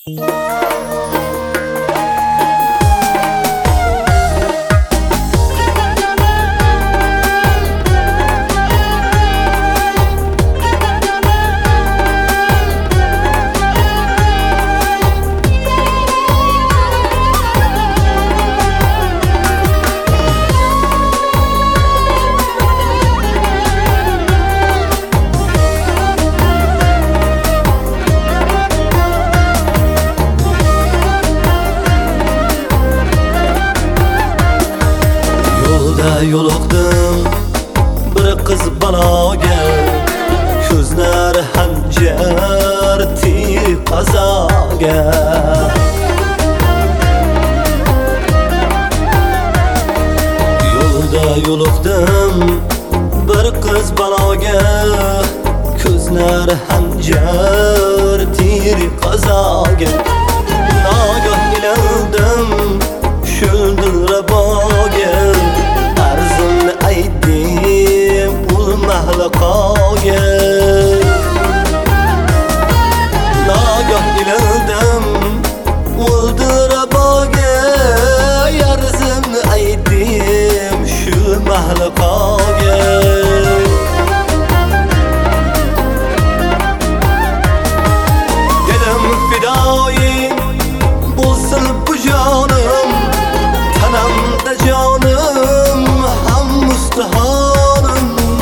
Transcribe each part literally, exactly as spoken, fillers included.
Yo'liqdim bir qiz baloga, ko'zlari hanjar tir qazoga. Yo'lda yo'liqdim bir qiz baloga, ko'zlari hanjar tir qazoga. Nagah ilandim shuldirraboga, arzimni aytdim ul mahlaqoga. Nagah ilandim uldirraboga, arzimni aytdim shu mahlaqoga. Dedim fidoying bo'lsin bu jonim, tanamda jonim ham mustahonim.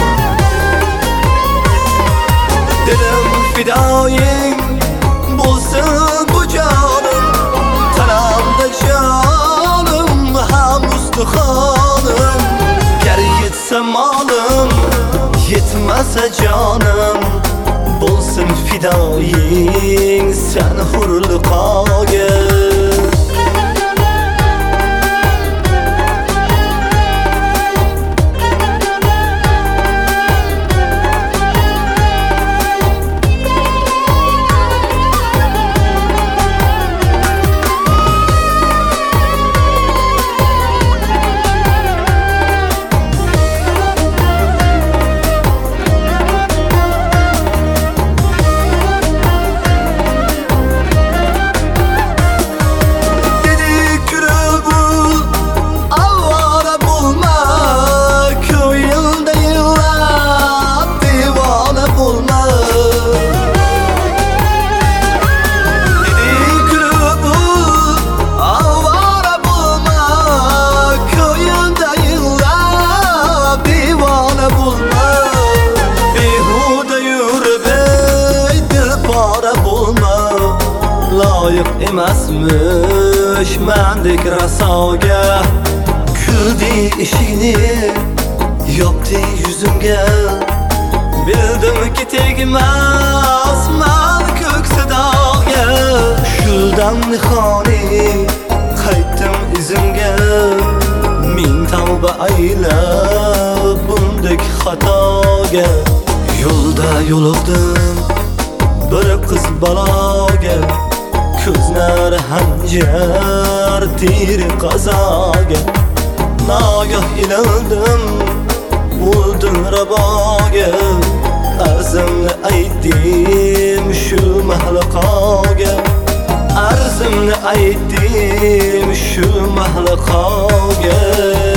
Dedim fidoying bo'lsin bu jonim, tanamda jonim ham mustahonim. Gar yetsa molim, yetmasa jonim, bo'lsin fidoying sen hurliqoga. Loyiq emasmish mendek rasoga, kuldi eshigini yopdi yuzimga. Bildimki tegmas men ko'ksidoga, shuldan nihoni qaytdim izimga. Ming tavba aylab bundek xatoga. Yo'lda yo'liqdim bir qiz baloga, ko'zlari hanjar tir qazoga. Nagah ilandim uldirraboga, arzimni aytdim shu mahlaqoga. Arzimni aytdim shu mahlaqoga.